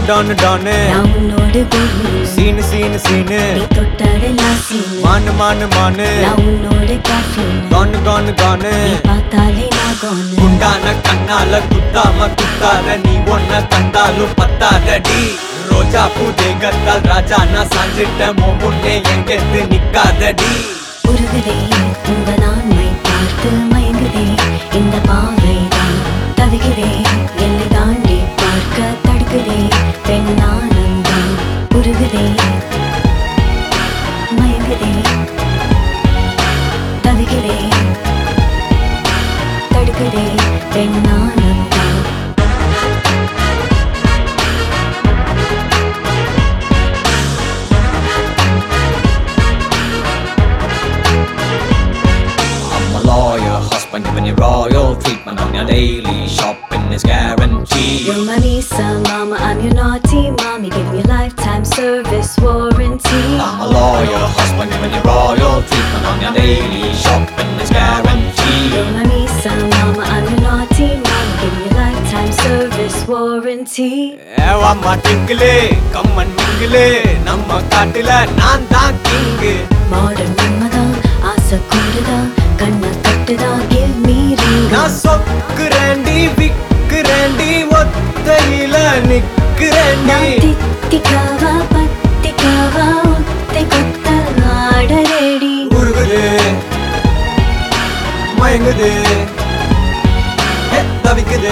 Don டானு நான் உன்னோடு Komi Seenu Seenu Seenu நீ தொட்டதெல்லாம் சீனு மானு மானு மானு நான் உன்னோடு கேஃபீன் கானு கானு கானு நீ பார்த்தாலே நான் கோனு குண்டான கண்ணால குத்தாம குத்தாத நீ ஒன்ன கண்டாலும் பத்தாதடி ரோஜா பூ தேகத்தால் ராஜா நான் சாஞ்சிட்ட முன்னே எங்கெத்து நிக்காதடி உருகுதே உங்க நான்மை பார்த்து மயங்குதே இந்த பாவைதான் தவிக்கிறே எல்லை தாண்டி பார்க்க தடுக்குதே பெண்ணானந்தான் உருகுதே மயங்குதே தவிக்கிறே தடுக்குதே பெண்ணானந்தான் Lawyer, husband giving you royal treatment on your daily shopping is guaranteed. You're my Misa, mama, I'm your naughty mommy, giving you lifetime service warranty. I'm a lawyer, husband giving you royal treatment on your daily shopping is guaranteed. You're my Misa, mama, I'm your naughty mommy, giving you lifetime service warranty. ஏவாம்மா டிங்கிளே கம்மன் மிங்கிளே நம்ம காட்டுல நான் தான் king Modern மன்மதா, ஆசை கூடுதா, கண்ணை கட்டுதா, give me ring. நான் சொக்குறேண்டி விக்குறேண்டி ஒத்தையில நிக்குறேண்டி நான் தித்திக்காவா, பத்திக்காவா, ஒத்தை கொத்த ஆட ready. உருகுது மயங்குது தவிக்குது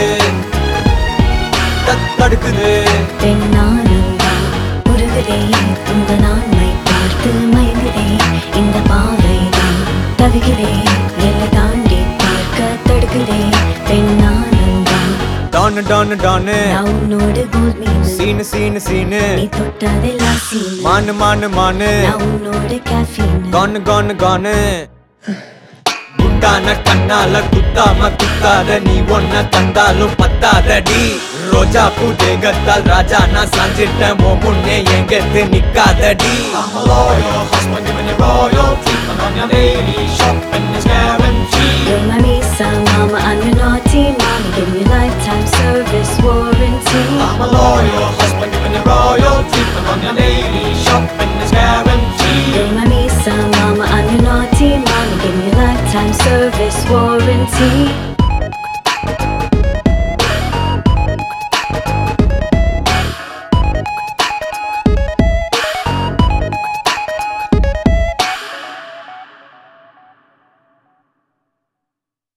தடுக்குது பெண்ணானந்தா உருகுதே உங்க நான்மை பார்த்து மயங்குதே இந்த பாவைதான் தவிக்கிறே எல்லை தாண்டி பார்க்க தடுக்குதே பெண்ணானந்தா டானு டானு டானு நான் உன்னோடு கோல் மீன் சீனு சீனு சீனு நீ தொட்டதெல்லாம் சீனு மானு மானு மானு நான் உன்னோடு கேஃபீன் கானு கானு கானு குண்டான கண்ணால குத்தாம குத்தாத நீ ஒன்ன கண்டாலும் பத்தாதடி ரோஜா பூ தேகத்தால் ராஜா நான் சாஞ்சிட்ட முன்னே எங்கெத்து நிக்காதடி I'm a lawyer, husband giving you royal treatment on your daily shopping is guaranteed. You're my Misa, mama, I'm your naughty mommy, giving you lifetime service warranty. I'm a lawyer, husband giving you royal treatment on your daily shopping is guaranteed. You're my Misa, mama, I'm your naughty mommy, giving you lifetime service warranty.